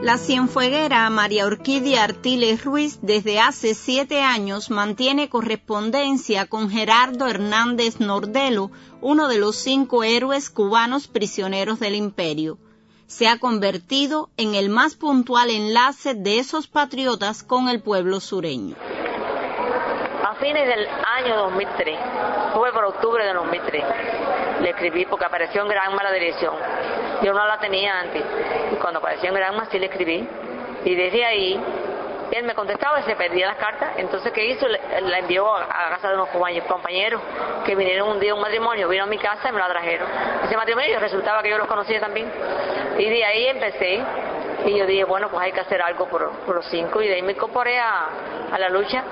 La cienfueguera María Orquídea Artiles Ruiz desde hace 7 años mantiene correspondencia con Gerardo Hernández Nordelo, uno de los 5 héroes cubanos prisioneros del imperio. Se ha convertido en el más puntual enlace de esos patriotas con el pueblo sureño. A fines del año 2003, fue por octubre de 2003, le escribí porque apareció en Granma la dirección. Yo no la tenía antes, y cuando apareció en Granma sí le escribí, y desde ahí él me contestaba y se perdía las cartas. Entonces, ¿qué hizo? La envió a casa de unos compañeros que vinieron un día a un matrimonio, vino a mi casa y me la trajeron. Ese matrimonio resultaba que yo los conocía también, y de ahí empecé. Y yo dije, bueno, pues hay que hacer algo por los 5, y de ahí me incorporé a la lucha.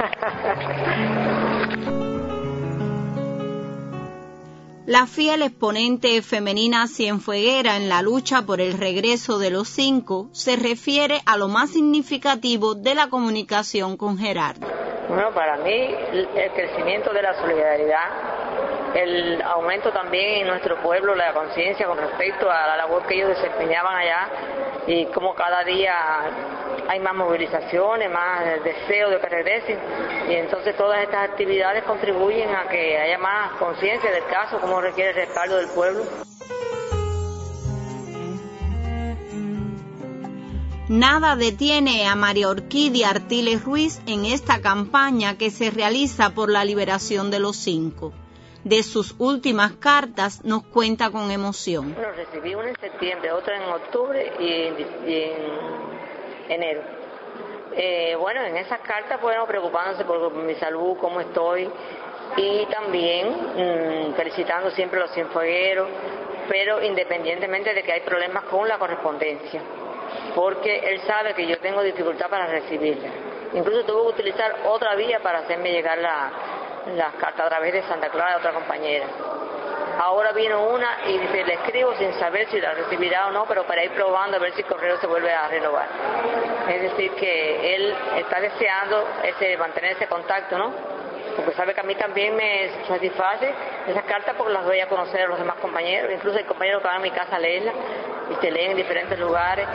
La fiel exponente femenina cienfueguera en la lucha por el regreso de los 5 se refiere a lo más significativo de la comunicación con Gerardo. Bueno, para mí el crecimiento de la solidaridad, el aumento también en nuestro pueblo, la conciencia con respecto a la labor que ellos desempeñaban allá, y como cada día hay más movilizaciones, más deseo de que regresen, y entonces todas estas actividades contribuyen a que haya más conciencia del caso, como requiere el respaldo del pueblo. Nada detiene a María Orquídea Artiles Ruiz en esta campaña que se realiza por la liberación de los 5. De sus últimas cartas nos cuenta con emoción. Bueno, recibí una en septiembre, otra en octubre y en enero. Bueno, en esas cartas fueron preocupándose por mi salud, cómo estoy, y también felicitando siempre a los cienfuegueros, pero independientemente de que hay problemas con la correspondencia, porque él sabe que yo tengo dificultad para recibirla. Incluso tuve que utilizar otra vía para hacerme llegar las cartas a través de Santa Clara, de otra compañera. Ahora vino una y dice, le escribo sin saber si la recibirá o no, pero para ir probando a ver si el correo se vuelve a renovar. Es decir, que él está deseando mantener ese contacto, ¿no? Porque sabe que a mí también me satisface esas cartas, porque las doy a conocer a los demás compañeros. Incluso hay compañeros que van a mi casa a leerlas y se leen en diferentes lugares.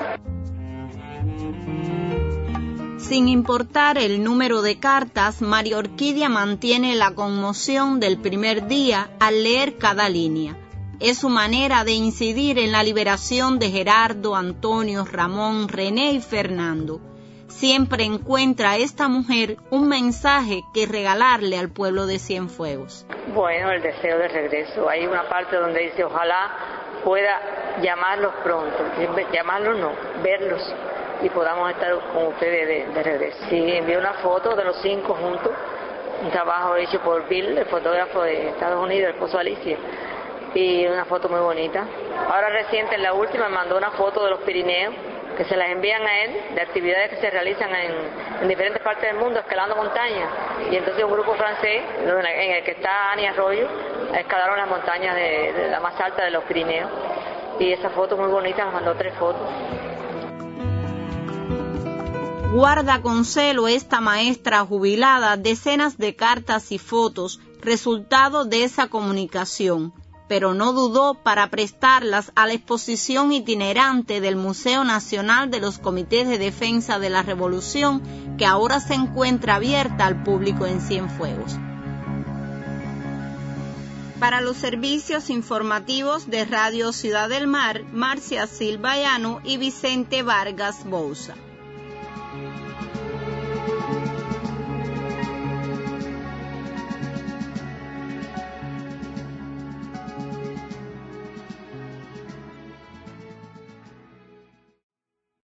Sin importar el número de cartas, María Orquídea mantiene la conmoción del primer día al leer cada línea. Es su manera de incidir en la liberación de Gerardo, Antonio, Ramón, René y Fernando. Siempre encuentra a esta mujer un mensaje que regalarle al pueblo de Cienfuegos. Bueno, el deseo de regreso. Hay una parte donde dice, ojalá pueda llamarlos pronto. Llamarlos no, verlos, y podamos estar con ustedes de regreso. Sí, envié una foto de los 5 juntos, un trabajo hecho por Bill, el fotógrafo de Estados Unidos, el esposo de Alicia, y una foto muy bonita. Ahora reciente, en la última, me mandó una foto de los Pirineos, que se las envían a él, de actividades que se realizan en diferentes partes del mundo, escalando montañas. Y entonces un grupo francés, en el que está Ani Arroyo, escalaron las montañas de la más alta de los Pirineos. Y esa foto muy bonita, me mandó 3 fotos. Guarda con celo esta maestra jubilada decenas de cartas y fotos, resultado de esa comunicación, pero no dudó para prestarlas a la exposición itinerante del Museo Nacional de los Comités de Defensa de la Revolución, que ahora se encuentra abierta al público en Cienfuegos. Para los servicios informativos de Radio Ciudad del Mar, Marcia Silvayano y Vicente Vargas Bouza.